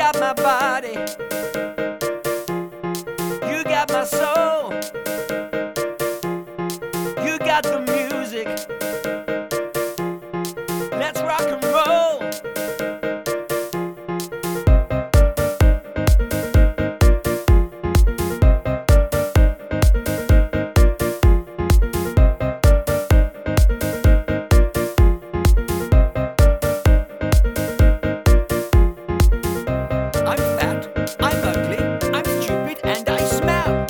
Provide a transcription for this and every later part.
got my body, you got my soul, you got the music. Let's rock and roll. I'm fat, I'm ugly, I'm stupid, and I smell.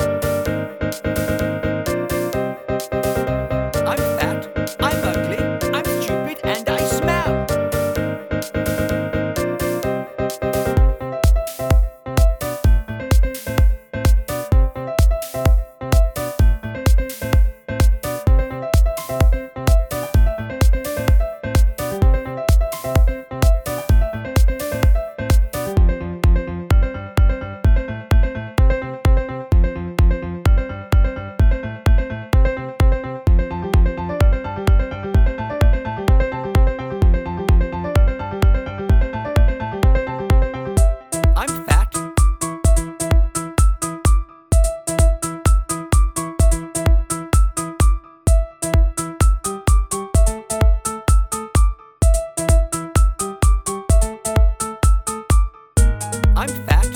I'm fat, I'm ugly, I'm stupid, and I smell. I'm fat. I'm fat.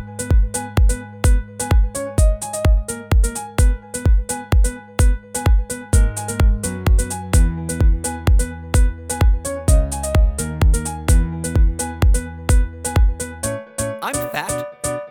I'm fat.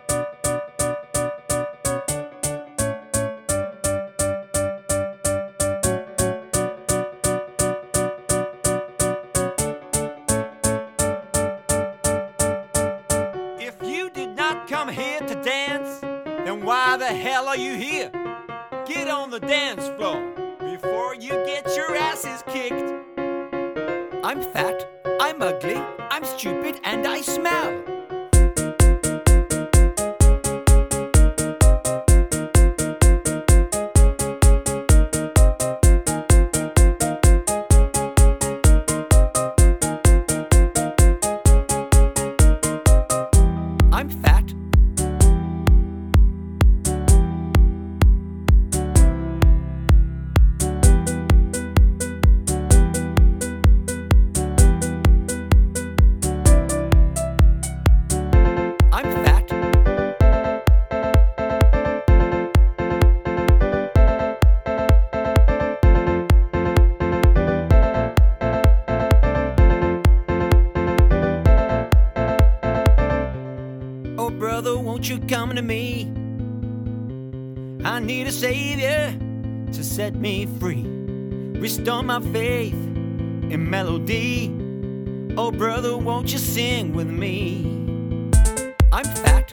If you did not come here to dance, then why the hell are you here? Get on the dance floor before you get your asses kicked. I'm fat, I'm ugly, I'm stupid, and I smell. I'm fat. I'm fat. Oh, brother, won't you come to me? I need a savior to set me free, restore my faith in melody. Oh, brother, won't you sing with me? I'm fat.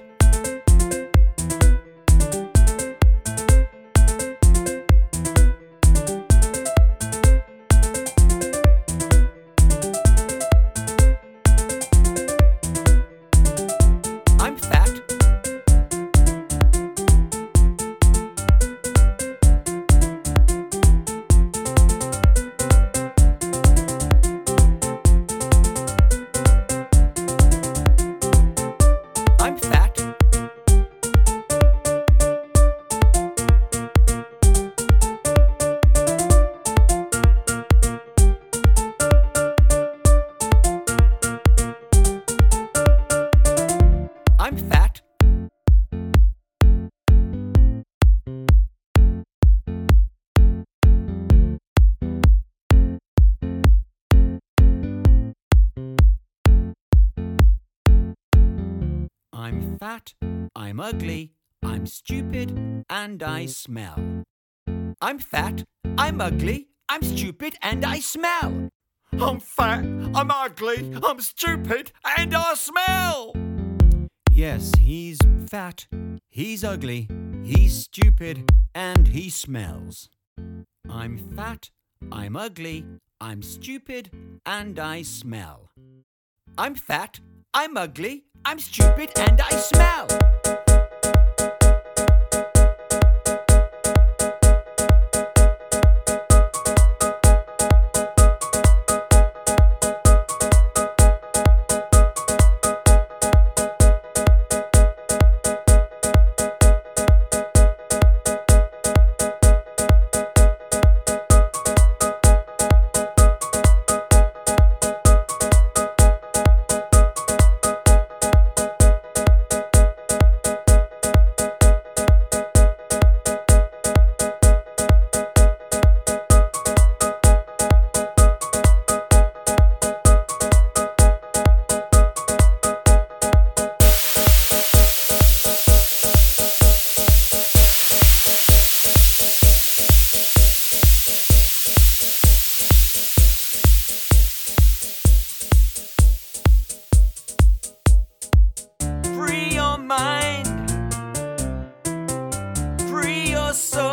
I'm fat. I'm fat. I'm fat. I'm fat, I'm ugly, I'm stupid, and I smell. I'm fat, I'm ugly, I'm stupid, and I smell. I'm fat, I'm ugly, I'm stupid, and I smell. Yes, he's fat, he's ugly, he's stupid, and he smells. I'm fat, I'm ugly, I'm stupid, and I smell. I'm fat, I'm ugly, I'm stupid, and I smell. you're so